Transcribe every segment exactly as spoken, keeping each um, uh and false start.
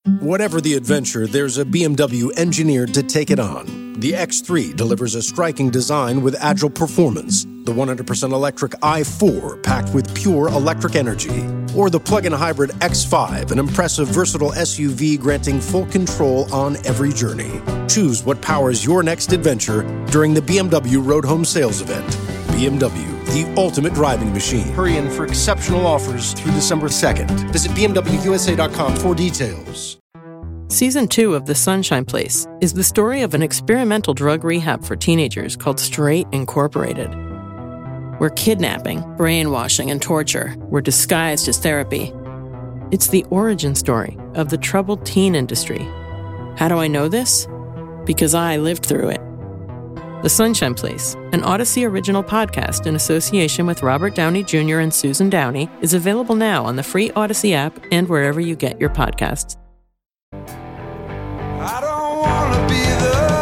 Whatever the adventure, there's a B M W engineered to take it on. The X three delivers a striking design with agile performance. The one hundred percent electric i four, packed with pure electric energy. Or the plug-in hybrid X five, an impressive, versatile S U V granting full control on every journey. Choose what powers your next adventure during the B M W Road Home Sales Event. B M W, the ultimate driving machine. Hurry in for exceptional offers through December second. Visit B M W U S A dot com for details. Season two of The Sunshine Place is the story of an experimental drug rehab for teenagers called Straight Incorporated, where kidnapping, brainwashing, and torture were disguised as therapy. It's the origin story of the troubled teen industry. How do I know this? Because I lived through it. The Sunshine Place, an Odyssey original podcast in association with Robert Downey Junior and Susan Downey, is available now on the free Odyssey app and wherever you get your podcasts. I don't wanna be the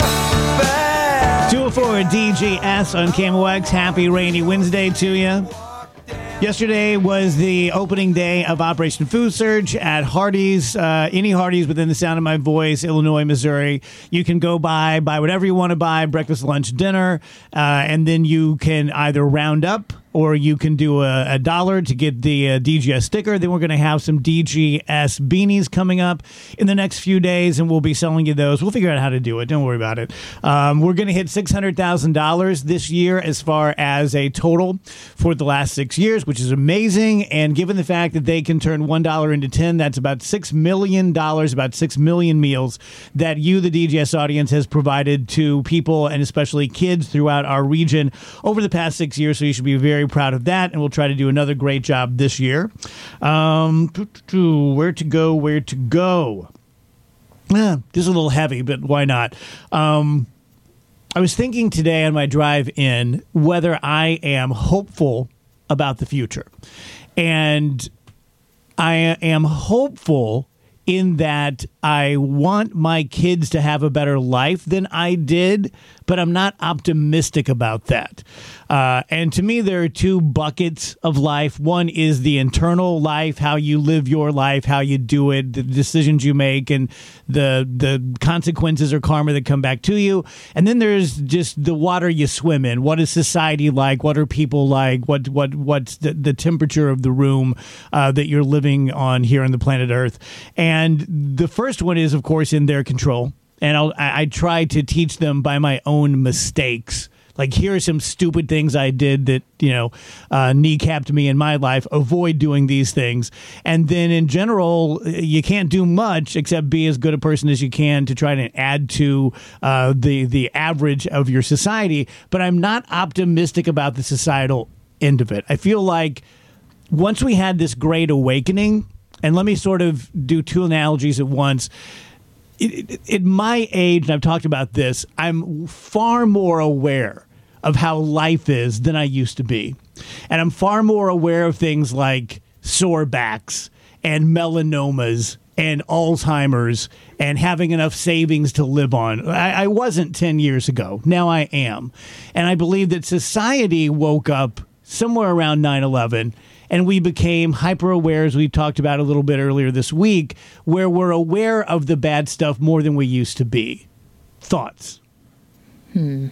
bad. two oh four D G S on K M O X. Happy rainy Wednesday to you. Yesterday was the opening day of Operation Food Surge at Hardee's. Uh, any Hardee's within the sound of my voice, Illinois, Missouri. You can go buy, buy whatever you want to buy, breakfast, lunch, dinner, uh, and then you can either round up or you can do a, a dollar to get the uh, D G S sticker. Then we're going to have some D G S beanies coming up in the next few days, and we'll be selling you those. We'll figure out how to do it. Don't worry about it. Um, we're going to hit six hundred thousand dollars this year as far as a total for the last six years, which is amazing. And given the fact that they can turn one dollar into ten, that's about six million dollars, about six million meals that you, the D G S audience, has provided to people and especially kids throughout our region over the past six years. So you should be very proud of that, and we'll try to do another great job this year. Um, where to go, where to go? Eh, this is a little heavy, but why not? Um, I was thinking today on my drive in whether I am hopeful about the future. And I am hopeful in that I want my kids to have a better life than I did, but I'm not optimistic about that. Uh, and to me, there are two buckets of life. One is the internal life, how you live your life, how you do it, the decisions you make, and the the consequences or karma that come back to you. And then there's just the water you swim in. What is society like? What are people like? What what what's the, the temperature of the room uh, that you're living on here on the planet Earth? And the first one is, of course, in their control. And I'll, I, I try to teach them by my own mistakes. Like, here are some stupid things I did that, you know, uh, kneecapped me in my life. Avoid doing these things. And then in general, you can't do much except be as good a person as you can to try to add to uh, the, the average of your society. But I'm not optimistic about the societal end of it. I feel like once we had this great awakening, and let me sort of do two analogies at once. At my age, and I've talked about this, I'm far more aware of how life is than I used to be. And I'm far more aware of things like sore backs and melanomas and Alzheimer's and having enough savings to live on. I, I wasn't ten years ago. Now I am. And I believe that society woke up somewhere around nine eleven, and we became hyper-aware, as we talked about a little bit earlier this week, where we're aware of the bad stuff more than we used to be. Thoughts? Hmm.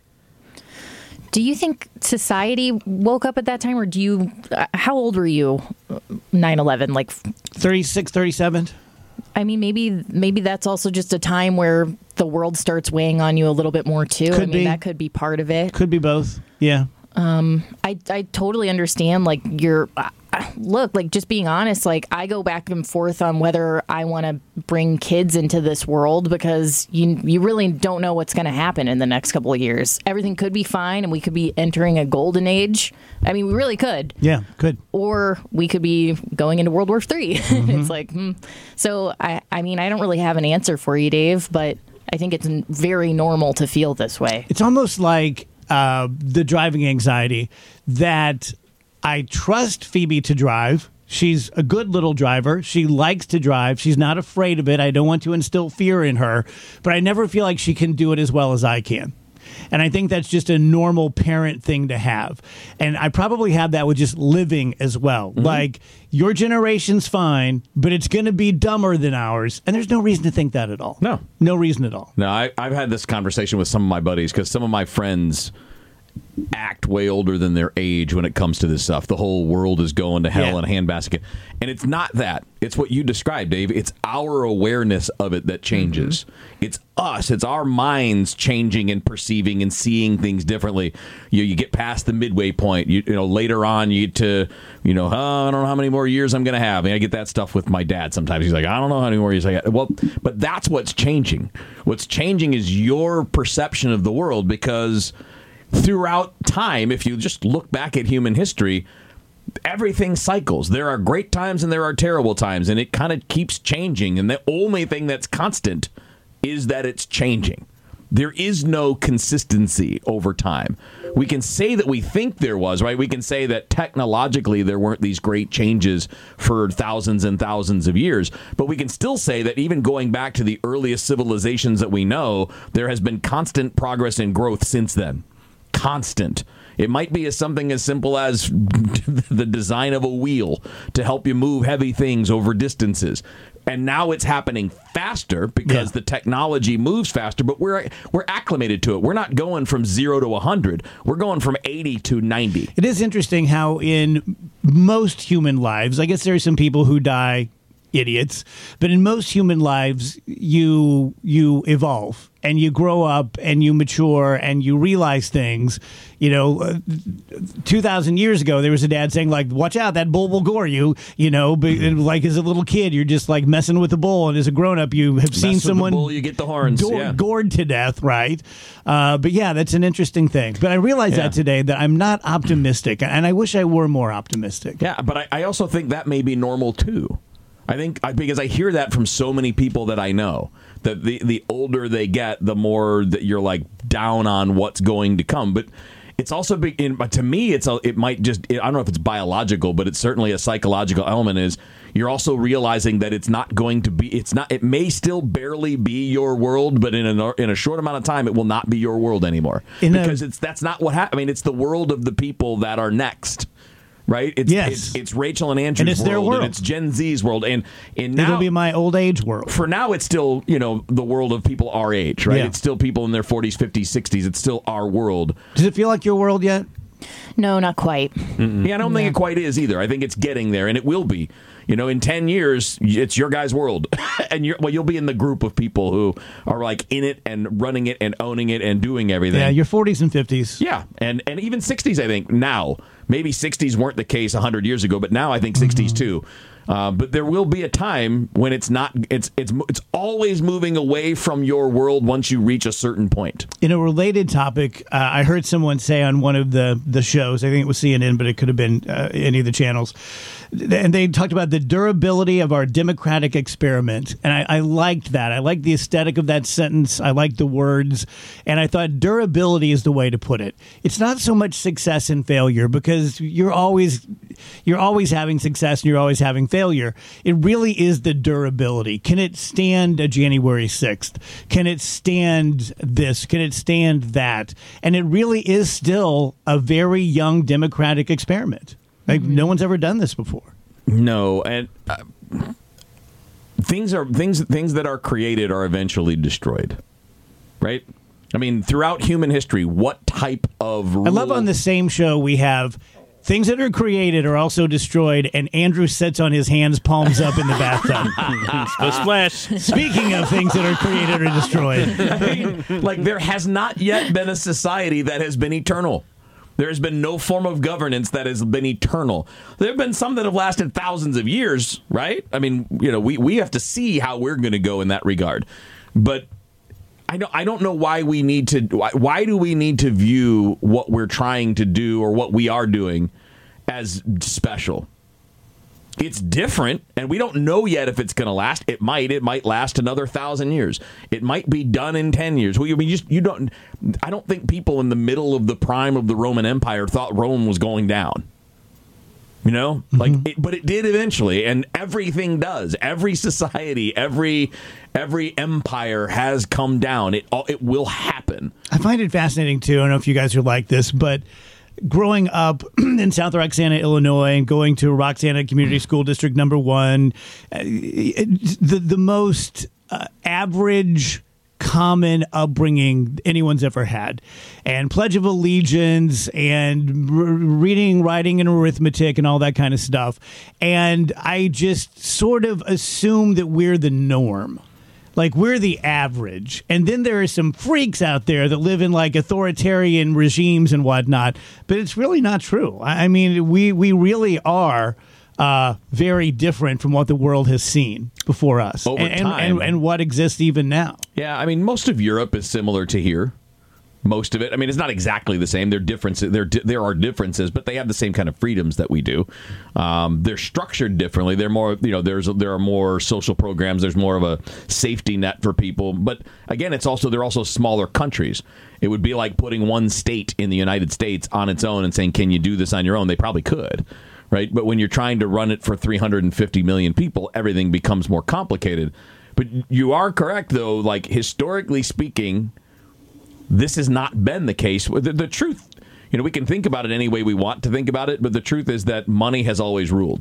Do you think society woke up at that time, or do you... Uh, how old were you nine eleven? Like thirty-six, thirty-seven? I mean, maybe maybe that's also just a time where the world starts weighing on you a little bit more, too. Could I mean, be. that could be part of it. Could be both, yeah. Um, I, I totally understand, like, you're, uh, look, like, just being honest, like, I go back and forth on whether I want to bring kids into this world because you you really don't know what's going to happen in the next couple of years. Everything could be fine, and we could be entering a golden age. I mean, we really could. Yeah, could. Or we could be going into World War Three. Mm-hmm. It's like, hmm. So, I, I mean, I don't really have an answer for you, Dave, but I think it's very normal to feel this way. It's almost like Uh, the driving anxiety that I trust Phoebe to drive. She's a good little driver. She likes to drive. She's not afraid of it. I don't want to instill fear in her, but I never feel like she can do it as well as I can. And I think that's just a normal parent thing to have. And I probably have that with just living as well. Mm-hmm. Like, your generation's fine, but it's going to be dumber than ours. And there's no reason to think that at all. No. No reason at all. No, I, I've had this conversation with some of my buddies because some of my friends act way older than their age when it comes to this stuff. The whole world is going to hell Yeah. in a handbasket. And it's not that. It's what you described, Dave. It's our awareness of it that changes. Mm-hmm. It's us. It's our minds changing and perceiving and seeing things differently. You you get past the midway point. You, you know, later on you get to, you know, oh, I don't know how many more years I'm going to have. I mean, I get that stuff with my dad sometimes. He's like, I don't know how many more years I got. Well, but that's what's changing. What's changing is your perception of the world, because throughout time, if you just look back at human history, everything cycles. There are great times and there are terrible times, and it kind of keeps changing. And the only thing that's constant is that it's changing. There is no consistency over time. We can say that we think there was, right? We can say that technologically there weren't these great changes for thousands and thousands of years, but we can still say that even going back to the earliest civilizations that we know, there has been constant progress and growth since then. Constant. It might be as something as simple as the design of a wheel to help you move heavy things over distances. And now it's happening faster because yeah. the technology moves faster, but we're we're acclimated to it. We're not going from zero to one hundred. We're going from eighty to ninety. It is interesting how in most human lives, I guess there are some people who die idiots, but in most human lives, you you evolve and you grow up and you mature and you realize things. You know, uh, two thousand years ago, there was a dad saying, like, watch out, that bull will gore you. You know, but like as a little kid, you're just like messing with the bull. And as a grown up, you have Mess seen with someone the bull, you get the horns. do- yeah. gored to death, right? Uh, but yeah, that's an interesting thing. But I realize Yeah. that today that I'm not optimistic, and I wish I were more optimistic. Yeah, but I, I also think that may be normal too. I think I, because I hear that from so many people that I know, that the, the older they get, the more that you're like down on what's going to come. But it's also big, in, to me, it's a, it might just, I don't know if it's biological, but it's certainly a psychological element. Is you're also realizing that it's not going to be, it's not, it may still barely be your world, but in a in a short amount of time, it will not be your world anymore. In because a, it's that's not what happened. I mean, it's the world of the people that are next. Right? It's, yes. it's it's Rachel and Andrew's and it's world, their world, and it's Gen Z's world, and and now it'll be my old age world. For now, it's still, you know, the world of people our age, right? Yeah. It's still people in their forties, fifties, sixties. It's still our world. Does it feel like your world yet? No, not quite. Mm-mm. Yeah, I don't no. think it quite is either. I think it's getting there, and it will be. You know, in ten years, it's your guys' world, and you're, well, you'll be in the group of people who are like in it and running it and owning it and doing everything. Yeah, your forties and fifties. Yeah, and and even sixties. I think now. Maybe sixties weren't the case one hundred years ago, but now I think sixties too. Uh, but there will be a time when it's not. It's it's it's always moving away from your world once you reach a certain point. In a related topic, uh, I heard someone say on one of the the shows, I think it was C N N, but it could have been uh, any of the channels, and they talked about the durability of our democratic experiment. And I, I liked that. I liked the aesthetic of that sentence. I liked the words. And I thought durability is the way to put it. It's not so much success and failure, because you're always you're always having success and you're always having failure. It really is the durability. Can it stand a January sixth? Can it stand this? Can it stand that? And it really is still a very young democratic experiment. Like, no one's ever done this before. No, and uh, things are things things that are created are eventually destroyed, right? I mean, throughout human history, what type of rule? I love on the same show we have things that are created are also destroyed, and Andrew sits on his hands, palms up in the bathtub. Splash. Speaking of things that are created or destroyed, I mean, like, there has not yet been a society that has been eternal. There has been no form of governance that has been eternal. There have been some that have lasted thousands of years, right? I mean, you know, we, we have to see how we're going to go in that regard. But I don't, I don't know why we need to, why, why do we need to view what we're trying to do or what we are doing as special? It's different, and we don't know yet if it's going to last. It might. It might last another thousand years. It might be done in ten years. Well, I mean, just you don't. I don't think people in the middle of the prime of the Roman Empire thought Rome was going down. You know, mm-hmm. like, it, but it did eventually, and everything does. Every society, every every empire has come down. It it will happen. I find it fascinating, too. I don't know if you guys are like this, but growing up in South Roxana, Illinois, and going to Roxana Community School District number one, uh, the, the most uh, average common upbringing anyone's ever had, and Pledge of Allegiance and r- reading, writing, and arithmetic and all that kind of stuff. And I just sort of assume that we're the norm. Like, we're the average. And then there are some freaks out there that live in, like, authoritarian regimes and whatnot. But it's really not true. I, I mean, we, we really are uh, very different from what the world has seen before us. Over and, time. And, and what exists even now. Yeah, I mean, most of Europe is similar to here. Most of it. I mean, it's not exactly the same. There are differences. There, there are differences, but they have the same kind of freedoms that we do. Um, they're structured differently. They're more, you know, there's there are more social programs. There's more of a safety net for people. But again, it's also they're also smaller countries. It would be like putting one state in the United States on its own and saying, "Can you do this on your own?" They probably could, right? But when you're trying to run it for three hundred fifty million people, everything becomes more complicated. But you are correct, though. Like, historically speaking, this has not been the case. The, the truth, you know, we can think about it any way we want to think about it, but the truth is that money has always ruled.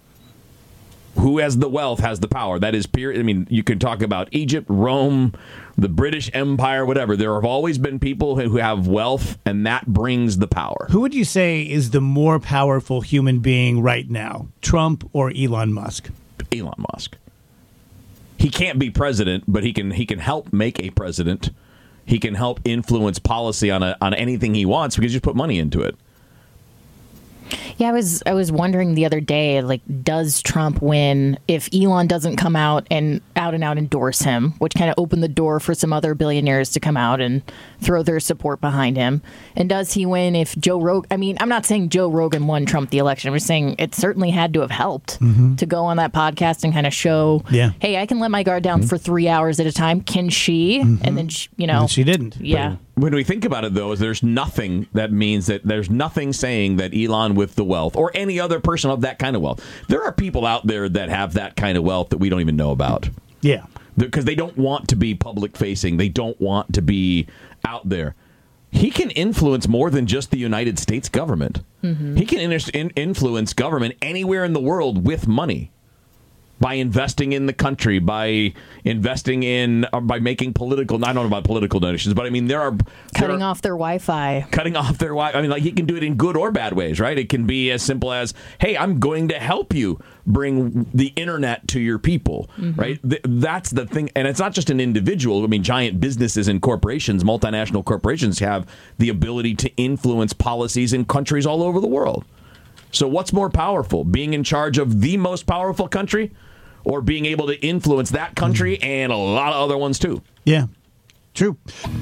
Who has the wealth has the power. That is period. I mean, you can talk about Egypt, Rome, the British Empire, whatever. There have always been people who have wealth, and that brings the power. Who would you say is the more powerful human being right now, Trump or Elon Musk? Elon Musk. He can't be president, but he can he can help make a president. He can help influence policy on a, on anything he wants because you just put money into it. Yeah, I was I was wondering the other day, like, does Trump win if Elon doesn't come out and out and out endorse him, which kind of opened the door for some other billionaires to come out and throw their support behind him? And does he win if Joe Rogan? I mean, I'm not saying Joe Rogan won Trump the election. I'm just saying it certainly had to have helped mm-hmm. to go on that podcast and kind of show, yeah. hey, I can let my guard down mm-hmm. for three hours at a time. Can she? Mm-hmm. And then, she, you know. And she didn't. Yeah. But when we think about it, though, there's nothing that means that there's nothing saying that Elon with the wealth or any other person of that kind of wealth. There are people out there that have that kind of wealth that we don't even know about. Yeah. Because they don't want to be public facing. They don't want to be out there. He can influence more than just the United States government. Mm-hmm. He can in- in- influence government anywhere in the world with money. By investing in the country, by investing in, or by making political, I don't know about political donations, but I mean, there are... Cutting there are, off their Wi-Fi. Cutting off their Wi-Fi. I mean, like, he can do it in good or bad ways, right? It can be as simple as, hey, I'm going to help you bring the internet to your people, mm-hmm. right? Th- that's the thing. And it's not just an individual. I mean, giant businesses and corporations, multinational corporations have the ability to influence policies in countries all over the world. So what's more powerful, being in charge of the most powerful country or being able to influence that country and a lot of other ones too? Yeah, true.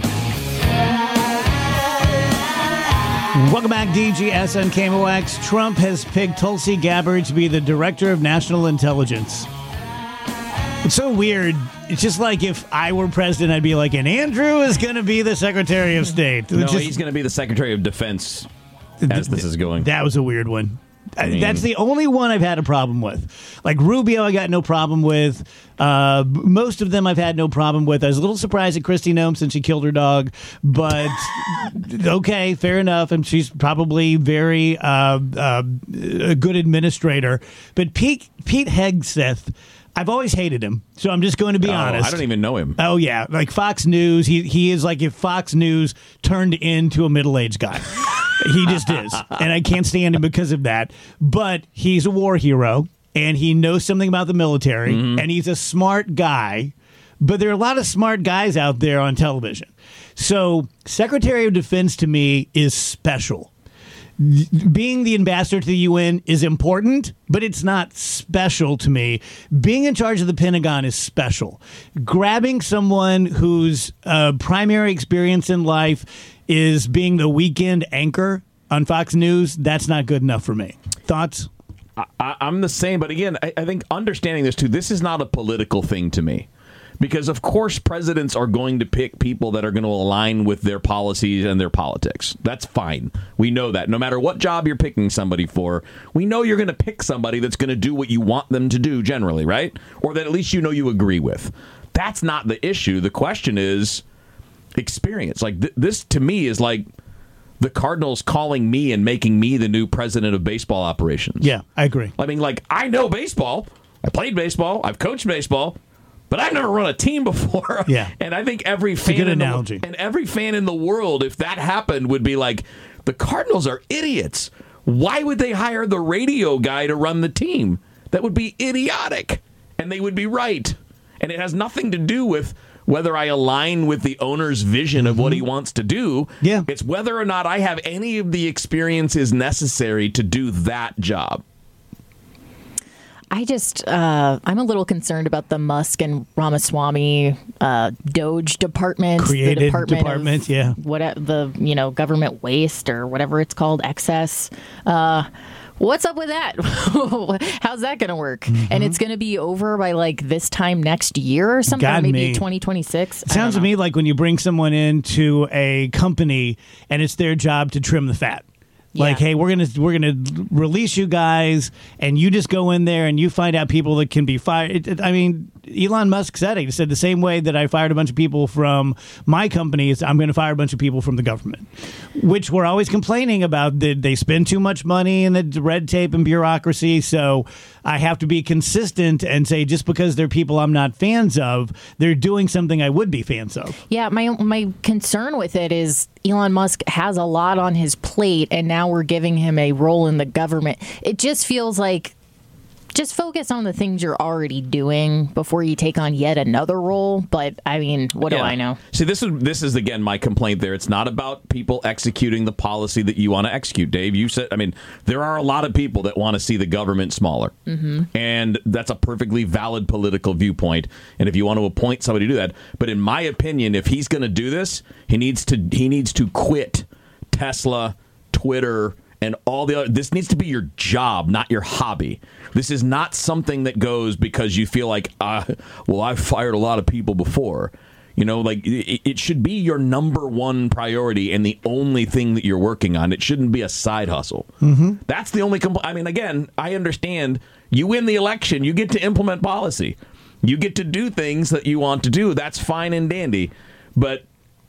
Welcome back, D G S on K M O X. Trump has picked Tulsi Gabbard to be the Director of National Intelligence. It's so weird. It's just like if I were president, I'd be like, and Andrew is going to be the Secretary of State. No, just, he's going to be the Secretary of Defense as this is going. That was a weird one. I mean, that's the only one I've had a problem with. Like Rubio, I got no problem with. Uh, most of them I've had no problem with. I was a little surprised at Kristi Noem since she killed her dog. But okay, fair enough. And she's probably very uh, uh, a good administrator. But Pete, Pete Hegseth, I've always hated him, so I'm just going to be oh, honest. I don't even know him. Oh, yeah. Like Fox News, he he is like if Fox News turned into a middle-aged guy. He just is. And I can't stand him because of that. But he's a war hero, and he knows something about the military, mm-hmm. and he's a smart guy. But there are a lot of smart guys out there on television. So Secretary of Defense to me is special. Being the ambassador to the U N is important, but it's not special to me. Being in charge of the Pentagon is special. Grabbing someone whose uh, primary experience in life is being the weekend anchor on Fox News, that's not good enough for me. Thoughts? I, I'm the same, but again, I, I think understanding this too, this is not a political thing to me. Because, of course, presidents are going to pick people that are going to align with their policies and their politics. That's fine. We know that. No matter what job you're picking somebody for, we know you're going to pick somebody that's going to do what you want them to do generally, right? Or that at least you know you agree with. That's not the issue. The question is, experience. Like th- this to me is like the Cardinals calling me and making me the new president of baseball operations. Yeah, I agree. I mean, like, I know baseball. I played baseball. I've coached baseball. But I've never run a team before. Yeah. And I think every fan a good in analogy. The, and every fan in the world, if that happened, would be like, the Cardinals are idiots. Why would they hire the radio guy to run the team? That would be idiotic. And they would be right. And it has nothing to do with whether I align with the owner's vision of what he wants to do. Yeah. It's whether or not I have any of the experiences necessary to do that job. I just, uh, I'm a little concerned about the Musk and Ramaswamy uh, Doge department, Created the department, department, of yeah. what the you know government waste or whatever it's called, excess. Uh, what's up with that? How's that going to work? Mm-hmm. And it's going to be over by like this time next year or something, God, maybe me. twenty twenty-six. It sounds to me like when you bring someone into a company and it's their job to trim the fat. Like, Yeah. hey, we're gonna we're gonna release you guys, and you just go in there and you find out people that can be fired. It, it, I mean, Elon Musk said it. He said the same way that I fired a bunch of people from my company, is I'm going to fire a bunch of people from the government, which we're always complaining about. That they spend too much money in the red tape and bureaucracy. So I have to be consistent and say just because they're people I'm not fans of, they're doing something I would be fans of. Yeah, my my concern with it is Elon Musk has a lot on his plate, and now we're giving him a role in the government. It just feels like just focus on the things you're already doing before you take on yet another role. But I mean, what do Yeah. I know? See, this is this is again my complaint. There, it's not about people executing the policy that you want to execute. Dave, you said. I mean, there are a lot of people that want to see the government smaller, mm-hmm. and that's a perfectly valid political viewpoint. And if you want to appoint somebody to do that, but in my opinion, if he's going to do this, he needs to he needs to quit Tesla, Twitter, and all the other. This needs to be your job, not your hobby. This is not something that goes because you feel like, uh, well, I've fired a lot of people before. You know, like it, it should be your number one priority and the only thing that you're working on. It shouldn't be a side hustle. Mm-hmm. That's the only. Compl- I mean, again, I understand. You win the election, you get to implement policy. You get to do things that you want to do. That's fine and dandy, but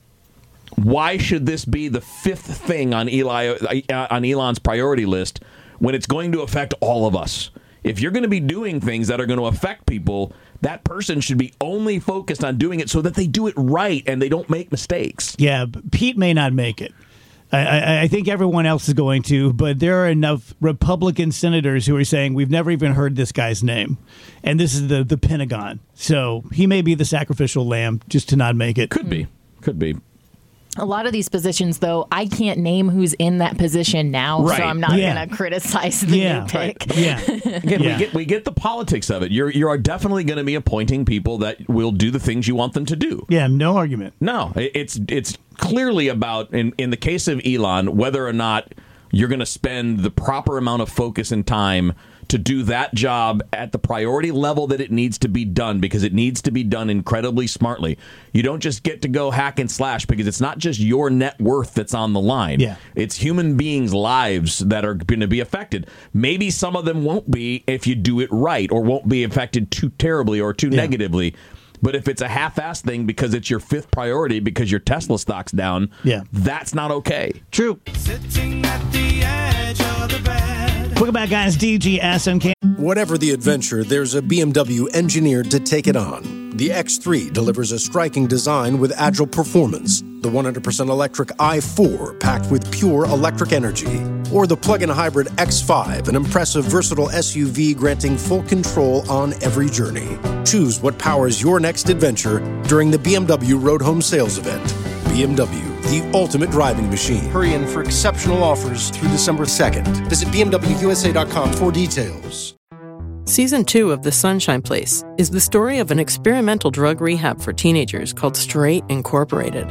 why should this be the fifth thing on Eli uh, on Elon's priority list when it's going to affect all of us? If you're going to be doing things that are going to affect people, that person should be only focused on doing it so that they do it right and they don't make mistakes. Yeah, Pete may not make it. I, I, I think everyone else is going to, but there are enough Republican senators who are saying we've never even heard this guy's name, and this is the, the Pentagon. So he may be the sacrificial lamb just to not make it. Could be. Could be. A lot of these positions, though, I can't name who's in that position now, Right. so I'm not Yeah. going to criticize the Yeah, new pick. Yeah. Again, Yeah. we get we get the politics of it. You're you are definitely going to be appointing people that will do the things you want them to do. Yeah, no argument. No, it- it's it's clearly about, in, in the case of Elon, whether or not you're going to spend the proper amount of focus and time to do that job at the priority level that it needs to be done, because it needs to be done incredibly smartly. You don't just get to go hack and slash, because it's not just your net worth that's on the line. Yeah. It's human beings' lives that are going to be affected. Maybe some of them won't be if you do it right, or won't be affected too terribly or too Yeah. negatively. But if it's a half-assed thing because it's your fifth priority because your Tesla stock's down, Yeah. that's not okay. True. Sitting at the edge of the bed. Welcome back, guys. D G S M K. Whatever the adventure, there's a B M W engineered to take it on. The X three delivers a striking design with agile performance. The one hundred percent electric i four packed with pure electric energy. Or the plug-in hybrid X five, an impressive versatile S U V granting full control on every journey. Choose what powers your next adventure during the B M W Road Home Sales Event. B M W, the ultimate driving machine. Hurry in for exceptional offers through December second. Visit B M W U S A dot com for details. Season two of The Sunshine Place is the story of an experimental drug rehab for teenagers called Straight Incorporated,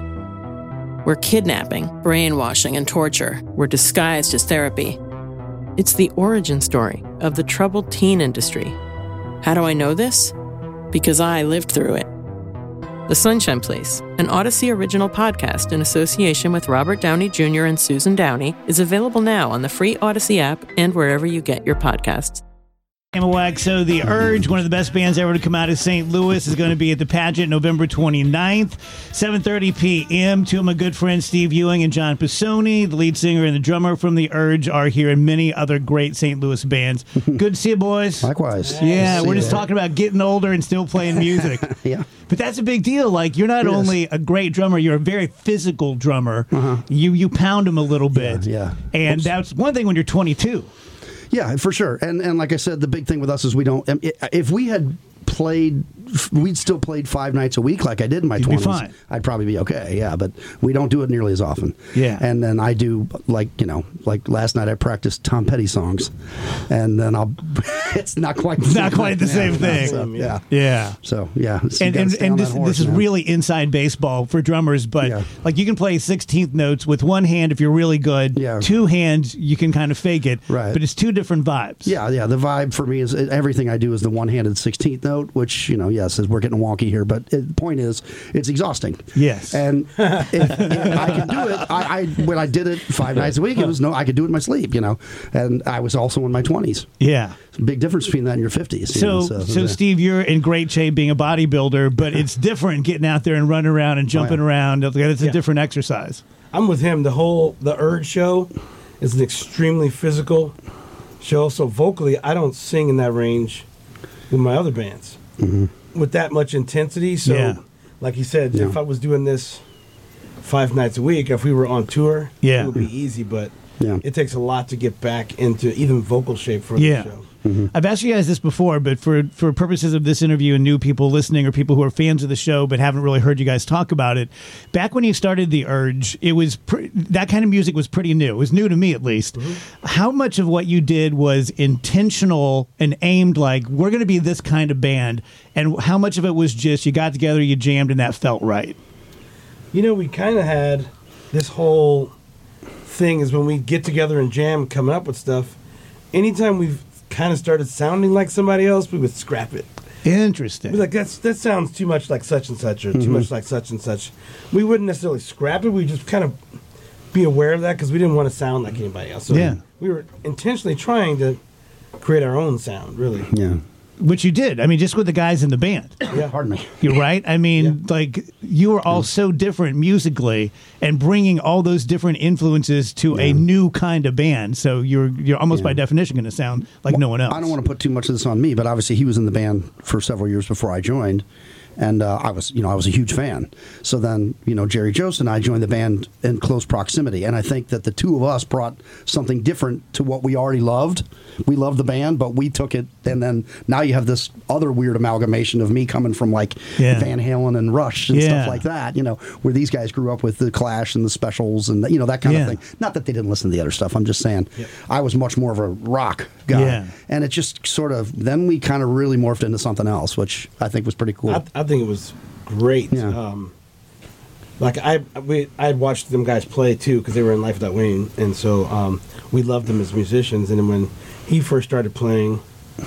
where kidnapping, brainwashing, and torture were disguised as therapy. It's the origin story of the troubled teen industry. How do I know this? Because I lived through it. The Sunshine Place, an Odyssey original podcast in association with Robert Downey Junior and Susan Downey, is available now on the free Odyssey app and wherever you get your podcasts. K M O X. So The Urge, one of the best bands ever to come out of Saint Louis, is going to be at the pageant November twenty-ninth, seven thirty p.m. Two of my good friends, Steve Ewing and John Pisoni, the lead singer and the drummer from The Urge, are here, and many other great Saint Louis bands. Good to see you, boys. Likewise. Yeah, See we're you just there. talking about getting older and still playing music. Yeah. But that's a big deal. Like, you're not It is. only a great drummer, you're a very physical drummer. Uh-huh. You you pound them a little bit. Yeah, yeah. And Oops. that's one thing when you're twenty-two. Yeah, for sure. And and like I said, the big thing with us is we don't. If we had played, we'd still played five nights a week like I did in my You'd be twenties. fine. I'd probably be okay. Yeah, but we don't do it nearly as often. Yeah. And then I do like you know like last night I practiced Tom Petty songs, and then I'll. It's not quite. The Not same quite the thing. same thing. So, yeah. Yeah. So yeah. So you And gotta and, stay and on this, that horse, this is man. really inside baseball for drummers, but Yeah. like you can play sixteenth notes with one hand if you're really good. Yeah. Two hands, you can kind of fake it. Right. But it's two different vibes. Yeah, yeah. The vibe for me is everything I do is the one-handed sixteenth note, which you know, yes, is we're getting wonky here, but it, the point is, it's exhausting. Yes. And if, if I can do it, I, I when I did it five nights a week, it was no, I could do it in my sleep, you know. And I was also in my twenties. Yeah. Big difference between that and your fifties. you So, know, so, yeah. Steve, you're in great shape being a bodybuilder, but it's different getting out there and running around and jumping Oh, yeah. around. It's a Yeah. different exercise. I'm with him. The whole the Urge show is an extremely physical show. So vocally, I don't sing in that range with my other bands with that much intensity. So, Yeah. like you said, Yeah. if I was doing this five nights a week, if we were on tour, Yeah. it would be easy. But Yeah. it takes a lot to get back into even vocal shape for Yeah. the show. I've asked you guys this before, but for, for purposes of this interview and new people listening or people who are fans of the show but haven't really heard you guys talk about it, back when you started The Urge, it was pre- that kind of music was pretty new. It was new to me, at least. How much of what you did was intentional and aimed like, we're going to be this kind of band, and how much of it was just you got together, you jammed, and that felt right? You know, we kind of had this whole thing is when we get together and jam coming up with stuff, anytime we've kind of started sounding like somebody else, we would scrap it. Interesting. We'd be like, that's, that sounds too much like such and such or too much like such and such. We wouldn't necessarily scrap it. We'd just kind of be aware of that because we didn't want to sound like anybody else. So Yeah. we were intentionally trying to create our own sound, really. Yeah. Which you did. I mean, just with the guys in the band. Yeah. Pardon me. You're right. I mean, Yeah. like you were all so different musically, and bringing all those different influences to a new kind of band. So you're you're almost by definition going to sound like no one else. I don't want to put too much of this on me, but obviously he was in the band for several years before I joined, and uh, I was, you know, I was a huge fan. So then, you know, Jerry Jost and I joined the band in close proximity, and I think that the two of us brought something different to what we already loved. We loved the band, but we took it, and then now you have this other weird amalgamation of me coming from like Yeah. Van Halen and Rush and Yeah. stuff like that. You know, where these guys grew up with the Clash and the Specials and you know that kind Yeah. of thing. Not that they didn't listen to the other stuff. I'm just saying, I was much more of a rock guy. Yeah. And it just sort of, then we kind of really morphed into something else, which I think was pretty cool. I, I think it was great. Yeah. Um, like I, we, I had watched them guys play too because they were in Life Without Wayne, and so um, we loved them as musicians. And then when he first started playing,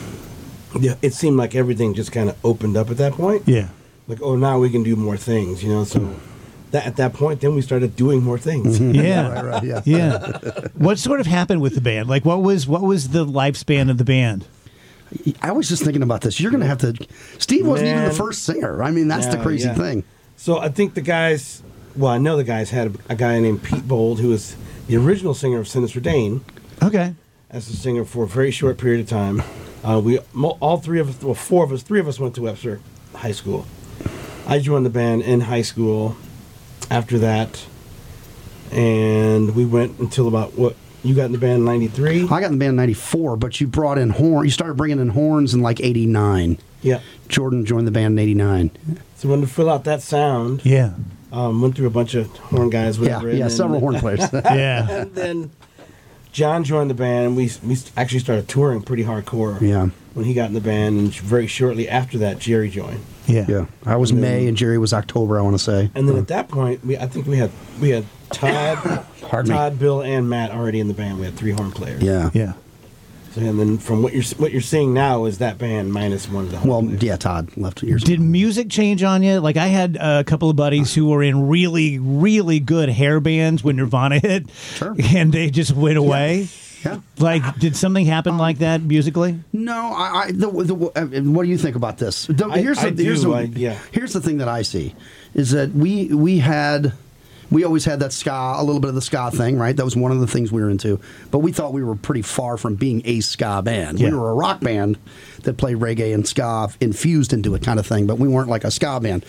yeah, it seemed like everything just kind of opened up at that point. Yeah. Like, oh, now we can do more things, you know. So that at that point, then we started doing more things. Yeah. right, right, yeah. Yeah. What sort of happened with the band? Like, what was what was the lifespan of the band? I was just thinking about this. You're going to have to. Steve wasn't even Man. the first singer. I mean, that's the No, crazy yeah. thing. So I think the guys, well, I know the guys had a, a guy named Pete Bold who was the original singer of Sinister Dane Okay. as a singer for a very short period of time. Uh, we mo- all three of us, well, four of us, three of us went to Webster High School. I joined the band in high school. After that, and we went until about what you got in the band in ninety-three. I got in the band in ninety-four, but you brought in horn. You started bringing in horns in like eighty-nine. Yeah. Jordan joined the band in eighty-nine. So when to fill out that sound, Yeah. um, went through a bunch of horn guys. Yeah, Whatever, and yeah, then- several horn players. Yeah. And then John joined the band. We we actually started touring pretty hardcore. Yeah. When he got in the band, and very shortly after that, Jerry joined. Yeah. Yeah, I was And then- May and Jerry was October. I want to say. And then at that point, we I think we had we had Todd, Pardon me. Todd, Bill, and Matt already in the band. We had three horn players. Yeah. Yeah. So, and then from what you're what you're seeing now is that band minus one of the horn Well, players. yeah, Todd left years Did ago. music change on you? Like I had a couple of buddies who were in really, really good hair bands when Nirvana hit, Sure. and they just went away. Yeah. Like, did something happen like that musically? No, I. I the, the, what do you think about this? The, I- here's I the, here's do, the, I- yeah. Here's the thing that I see is that we we had. We always had that ska, a little bit of the ska thing, right? That was one of the things we were into. But we thought we were pretty far from being a ska band. Yeah. We were a rock band that played reggae and ska infused into it kind of thing, but we weren't like a ska band.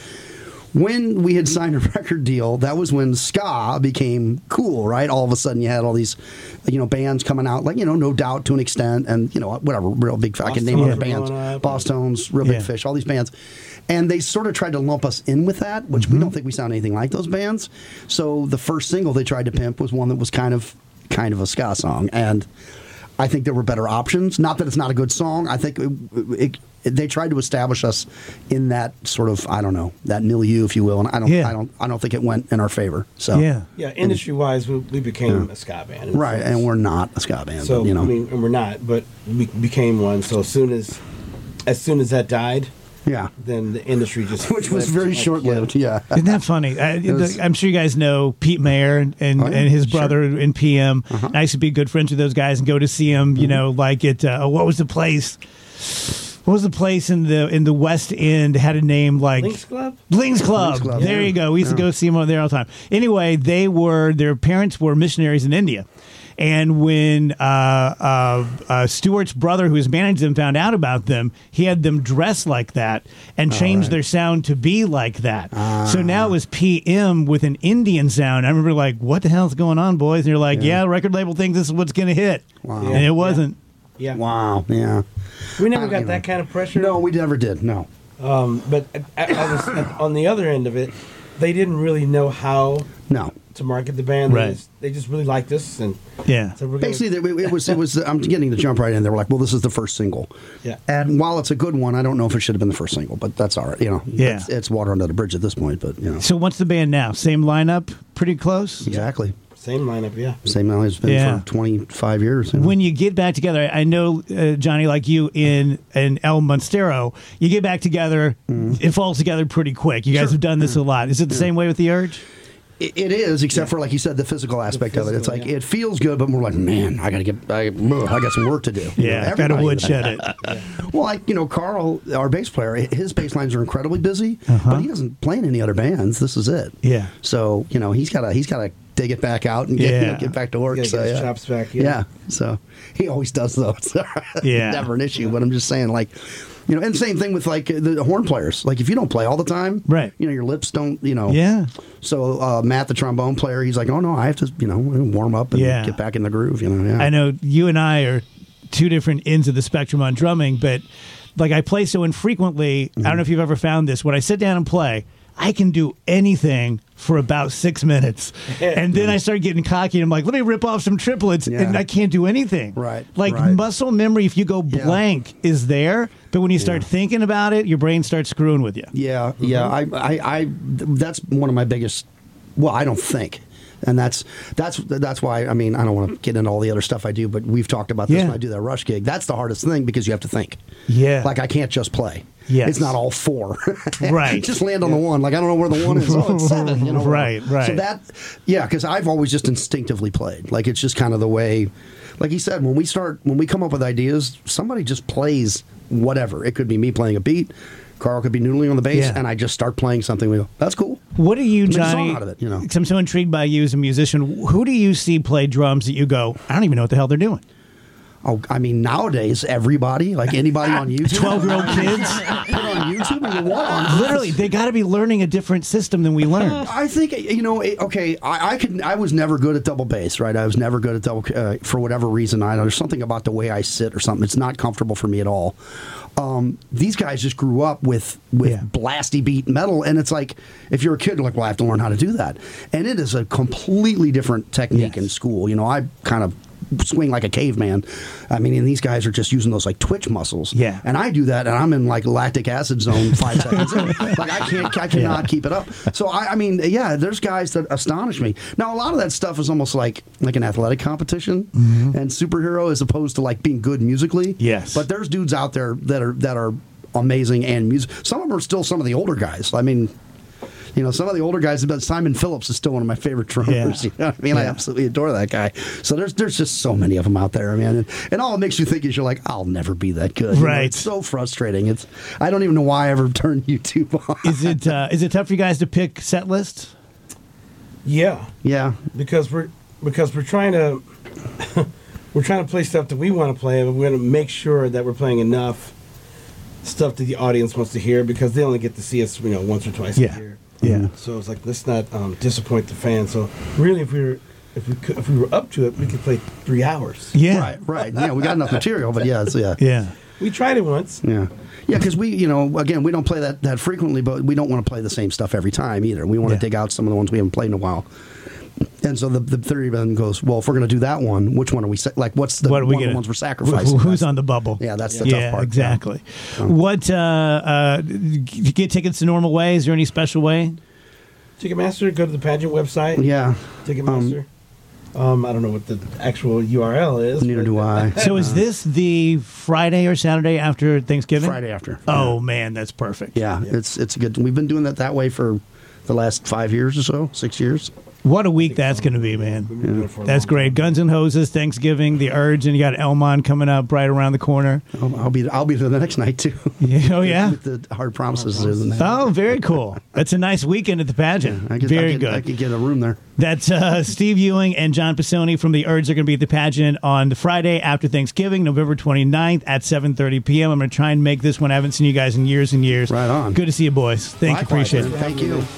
When we had signed a record deal, that was when ska became cool, right? All of a sudden you had all these, you know, bands coming out, like, you know, No Doubt to an extent, and, you know, whatever, Real Big, I can name Tones other were bands. going up. Boss Tones, Real Yeah. Big Fish, all these bands. And they sort of tried to lump us in with that, which we don't think we sound anything like those bands. So the first single they tried to pimp was one that was kind of kind of a ska song. And I think there were better options. Not that it's not a good song. I think it, it, it, they tried to establish us in that sort of, I don't know, that milieu, if you will. And I don't, Yeah. I don't, I don't think it went in our favor. So Yeah. Yeah, industry wise, we, we became a ska band. in a right, sense. and we're not a ska band. So but, you know, I mean, and we're not, but we became one. So as soon as, as soon as that died, yeah, then the industry just which was flipped, very like, short lived. Yeah. Isn't that funny? I, was- I'm sure you guys know Pete Mayer and, and, Oh, yeah, and his sure. brother in P M. Uh-huh. I used to be good friends with those guys and go to see them. You Mm-hmm. know, like at uh, what was the place? What was the place in the in the West End had a name like Links Club. Links Club. Links Club, There yeah. you go. We used to Yeah. go see them over there all the time. Anyway, they were their parents were missionaries in India. And when uh, uh, uh, Stewart's brother, who has managed them, found out about them, he had them dress like that and changed right. their sound to be like that. So now it was P M with an Indian sound. I remember like, what the hell's going on, boys? And you're like, yeah, Yeah. record label thinks this is what's going to hit. Wow. And it wasn't. Yeah. Wow. Yeah. We never I- got you that know. kind of pressure. No, we never did. No. Um, but at, at, I was, at, on the other end of it, they didn't really know how No. to market the band. Right. They just, they just really liked us, and Yeah. so we're Basically, it it was. It was. I'm getting to jump right in. They were like, "Well, this is the first single." Yeah. And while it's a good one, I don't know if it should have been the first single, but that's all right. You know. Yeah. It's, it's water under the bridge at this point, but you know. So what's the band now? Same lineup? Pretty close? Exactly. same lineup. Yeah. Same line it's been Yeah. for twenty-five years. you know. When you get back together, I know uh, Johnny, like you in in El Monstero, you get back together, it falls together pretty quick. You guys Sure. have done this a lot. Is it the same way with the Urge? It, it is, except for like you said, the physical aspect of it. It's physical, like yeah. it feels good, but we're like, man, I gotta get, I, ugh, I got some work to do. You Yeah, know, got to everybody- woodshed it. Well, like you know, Carl, our bass player, his bass lines are incredibly busy, Uh-huh. but he doesn't play in any other bands. This is it. Yeah. So you know, he's gotta, he's gotta dig it back out and get, you know, Yeah. get back to work. Gotta so get his yeah. chops back. Yeah. Yeah. So he always does though. It's Yeah. never an issue. But I'm just saying, like, you know, and same thing with like the, the horn players. Like if you don't play all the time, Right. You know, your lips don't. You know. Yeah. So uh, Matt, the trombone player, he's like, oh no, I have to, you know, warm up and Yeah. get back in the groove. You know. Yeah. I know you and I are two different ends of the spectrum on drumming, but like I play so infrequently, I don't know if you've ever found this. When I sit down and play, I can do anything for about six minutes. And then I start getting cocky and I'm like, let me rip off some triplets. Yeah. And I can't do anything. Right, Like right. muscle memory, if you go Yeah. blank, is there. But when you start Yeah. thinking about it, your brain starts screwing with you. Yeah, yeah. I, I, I, that's one of my biggest. Well, I don't think, and that's that's that's why. I mean, I don't want to get into all the other stuff I do, but we've talked about this Yeah. when I do that Rush gig. That's the hardest thing because you have to think. Yeah. Like I can't just play. Yes. It's not all four. Right. Just land on the one. Like I don't know where the one is. Oh, it's seven. You know. Right, right. So that, yeah, because I've always just instinctively played. Like it's just kind of the way. Like he said, when we start, when we come up with ideas, somebody just plays whatever. It could be me playing a beat. Carl could be noodling on the bass, Yeah. and I just start playing something. We go, that's cool. What do you, Make a song Johnny? out of it, you know. 'Cause I'm so intrigued by you as a musician. Who do you see play drums that you go, I don't even know what the hell they're doing? Oh, I mean, nowadays, everybody, like anybody on YouTube. twelve-year-old kids? Put it on YouTube and go, what on Literally, they got to be learning a different system than we learned. I think you know. it- Okay, I, I could. I was never good at double bass, right? I was never good at double uh, for whatever reason. I don't. There's something about the way I sit or something. It's not comfortable for me at all. Um, these guys just grew up with with Yeah. blasty beat metal, and it's like if you're a kid, you're like, well, I have to learn how to do that, and it is a completely different technique Yes. in school. You know, I kind of swing like a caveman. I mean, and these guys are just using those like twitch muscles. Yeah. And I do that, and I'm in like lactic acid zone five seconds in. Like I can't, I cannot Yeah. keep it up. So I, I mean, yeah, there's guys that astonish me. Now a lot of that stuff is almost like like an athletic competition and superhero as opposed to like being good musically. Yes. But there's dudes out there that are that are amazing and music. Some of them are still some of the older guys. I mean. You know, some of the older guys, but Simon Phillips is still one of my favorite drummers. Yeah. You know what I mean? Yeah. I absolutely adore that guy. So there's there's just so many of them out there, man. And, and all it makes you think is you're like, I'll never be that good. You know, Right. it's so frustrating. It's I don't even know why I ever turned YouTube on. Is it uh, is it tough for you guys to pick set lists? Yeah, Yeah. because we're because we're trying to we're trying to play stuff that we want to play, but we're going to make sure that we're playing enough stuff that the audience wants to hear, because they only get to see us, you know, once or twice Yeah. a year. Yeah. So it's like, let's not um, disappoint the fans. So really, if we were if we could, if we were up to it, we could play three hours. Yeah. Right, right. Yeah, we got enough material, but yeah, it's, yeah. Yeah. We tried it once. Yeah. Yeah, because we, you know, again, we don't play that, that frequently, but we don't want to play the same stuff every time either. We want Yeah. to dig out some of the ones we haven't played in a while. And so the, the theory then goes, well, if we're going to do that one, which one are we, sa- like, what's the What are we one of gonna- the ones we're sacrificing? Wh- Who's That's- on the bubble? Yeah, that's the yeah, tough part. exactly. What uh, uh, g- get tickets the normal way? Is there any special way? Ticketmaster, go to the pageant website. Yeah, Ticketmaster. Um, I don't know what the actual U R L is. neither but- do I. So is this the Friday or Saturday after Thanksgiving? Friday after. Oh man, that's perfect. Yeah, it's it's good. We've been doing that that way for the last five years or so, six years. What a week that's going to be, man. We've been doing it for a That's long great. time. Guns and Hoses, Thanksgiving, the Urge, and you got Elmont coming up right around the corner. I'll, I'll be I'll be there the next night too. Yeah, oh yeah. With the Hard Promises. and that. Oh, very cool. That's a nice weekend at the pageant. I could, very I could, good. I could get a room there. That's uh, Steve Ewing and John Pisoni from the Urge. They're going to be at the pageant on the Friday after Thanksgiving, November twenty-ninth at seven thirty p.m. I'm going to try and make this one. I haven't seen you guys in years and years. Right on. Good to see you, boys. Thank Likewise, you. Appreciate man. it. Thank you.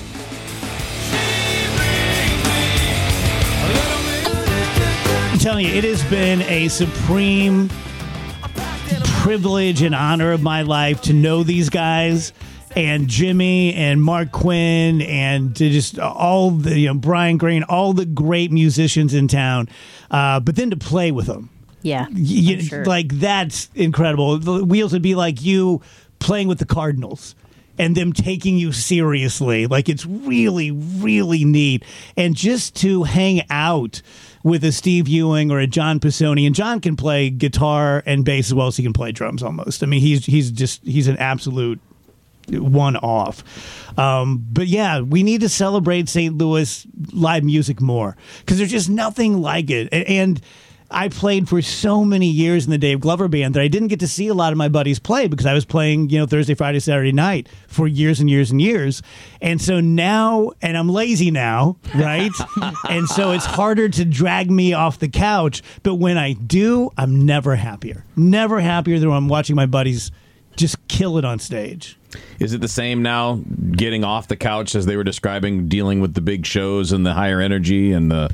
I'm telling you, it has been a supreme privilege and honor of my life to know these guys and Jimmy and Mark Quinn and to just all the, you know, Brian Green, all the great musicians in town, uh, but then to play with them. Yeah, You, I'm sure. Like, that's incredible. The Wheels would be like you playing with the Cardinals and them taking you seriously. Like, it's really, really neat. And just to hang out with a Steve Ewing or a John Pisoni, and John can play guitar and bass as well as he can play drums almost. I mean, he's he's just he's an absolute one off. Um, but yeah, we need to celebrate Saint Louis live music more because there's just nothing like it. A- And I played for so many years in the Dave Glover band that I didn't get to see a lot of my buddies play because I was playing, you know, Thursday, Friday, Saturday night for years and years and years. And so now, and I'm lazy now, right? And so it's harder to drag me off the couch. But when I do, I'm never happier. Never happier than when I'm watching my buddies just kill it on stage. Is it the same now, getting off the couch as they were describing, dealing with the big shows and the higher energy and the...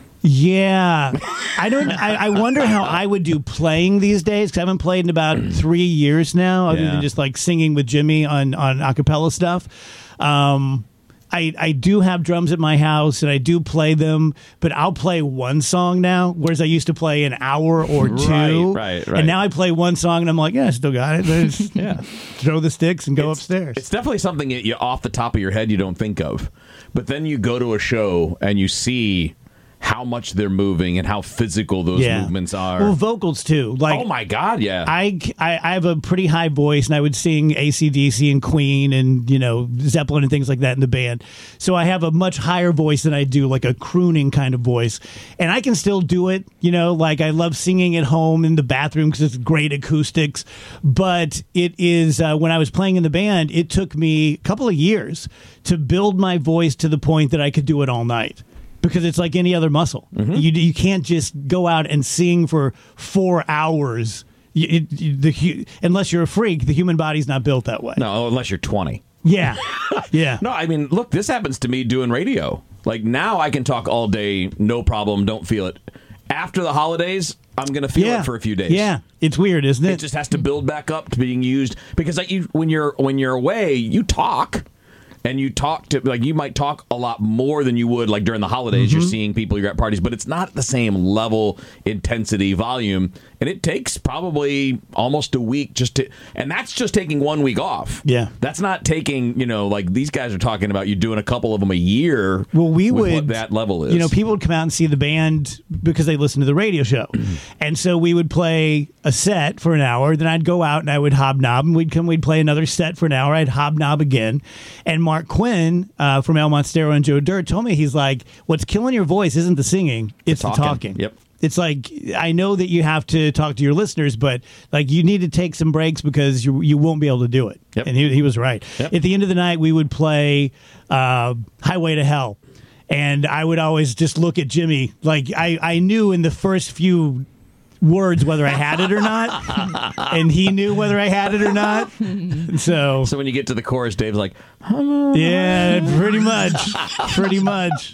Yeah, I don't. I, I wonder how I would do playing these days because I haven't played in about three years now, other Yeah. than just like singing with Jimmy on on a cappella stuff. Um, I I do have drums at my house and I do play them, but I'll play one song now, whereas I used to play an hour or two. Right, right, right. And now I play one song and I'm like, yeah, I still got it. There's- Yeah. throw the sticks and go It's- upstairs. It's definitely something that you off the top of your head you don't think of. But then you go to a show and you see how much they're moving and how physical those yeah. movements are. Well, vocals too. Like, oh my God, yeah. I, I, I have a pretty high voice, and I would sing A C D C and Queen and, you know, Zeppelin and things like that in the band. So I have a much higher voice than I do, like a crooning kind of voice. And I can still do it, you know, like I love singing at home in the bathroom because it's great acoustics. But it is, uh, when I was playing in the band, it took me a couple of years to build my voice to the point that I could do it all night. Because it's like any other muscle. Mm-hmm. You you can't just go out and sing for four hours. You, it, you- the hu- unless you're a freak, the human body's not built that way. no, unless you're twenty. Yeah, yeah. No, I mean, look, this happens to me doing radio. Like now I can talk all day, no problem, don't feel it. After the holidays, I'm going to feel yeah. it for a few days. Yeah, it's weird, isn't it? It just has to build back up to being used because like you, when you're when you're away, you talk. And you talk to, like, you might talk a lot more than you would, like, during the holidays. Mm-hmm. You're seeing people, you're at parties, but it's not the same level, intensity, volume And it takes probably almost a week just to, and that's just taking one week off. Yeah. That's not taking, you know, like these guys are talking about you doing a couple of them a year. Well, we with would, what that level is. You know, people would come out and see the band because they listen to the radio show. Mm-hmm. And so we would play a set for an hour. Then I'd go out and I would hobnob, and we'd come, we'd play another set for an hour. I'd hobnob again. And Mark Quinn uh, from El Monstero and Joe Dirt told me, he's like, what's killing your voice isn't the singing, it's the talking. talking. Yep. It's like, I know that you have to talk to your listeners, but like you need to take some breaks because you you won't be able to do it. Yep. And he, he was right. Yep. At the end of the night, we would play uh, Highway to Hell. And I would always just look at Jimmy. Like I, I knew in the first few words whether I had it or not. And he knew whether I had it or not. So, so when you get to the chorus, Dave's like, yeah, pretty much. Pretty much.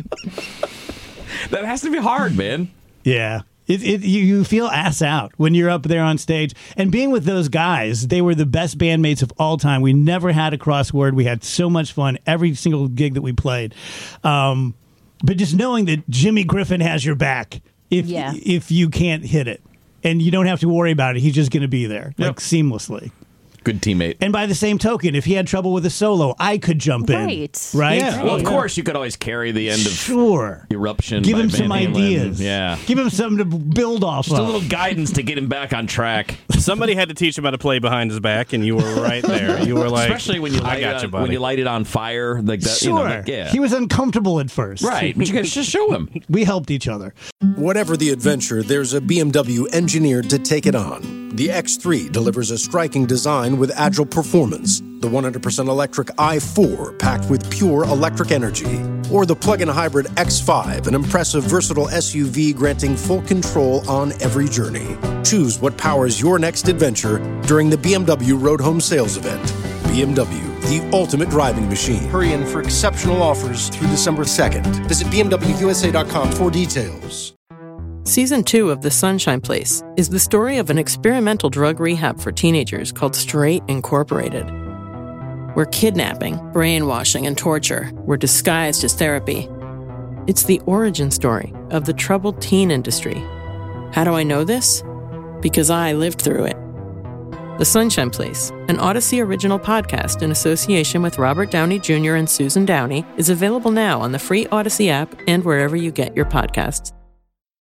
That has to be hard, man. Yeah. It, it, you, you feel ass out when you're up there on stage. And being with those guys, they were the best bandmates of all time. We never had a crossword. We had so much fun every single gig that we played. Um, but just knowing that Jimmy Griffin has your back if Yeah. if you can't hit it. And you don't have to worry about it. He's just going to be there, Yep. like seamlessly. Good teammate. And by the same token, if he had trouble with a solo, I could jump Right. in. Right? Yeah. Well, of Right. course, you could always carry the end of Sure. Eruption. Give by him some Van Halen. ideas. Yeah. Give him something to build off Just of. a little guidance to get him back on track. Somebody had to teach him how to play behind his back, and you were right there. You were like, Especially when you I light, got it, you, on- buddy. when you light it on fire. Like that, Sure. You know, like, yeah. He was uncomfortable at first. right. But you guys just show him. We helped each other. Whatever the adventure, there's a B M W engineered to take it on. The X three delivers a striking design with agile performance. The one hundred percent electric i four packed with pure electric energy. Or the plug-in hybrid X five, an impressive versatile S U V granting full control on every journey. Choose what powers your next adventure during the B M W Road Home Sales Event. B M W, the ultimate driving machine. Hurry in for exceptional offers through December second. Visit B M W U S A dot com for details. Season two of The Sunshine Place is the story of an experimental drug rehab for teenagers called Straight Incorporated, where kidnapping, brainwashing, and torture were disguised as therapy. It's the origin story of the troubled teen industry. How do I know this? Because I lived through it. The Sunshine Place, an Odyssey original podcast in association with Robert Downey Junior and Susan Downey, is available now on the free Odyssey app and wherever you get your podcasts.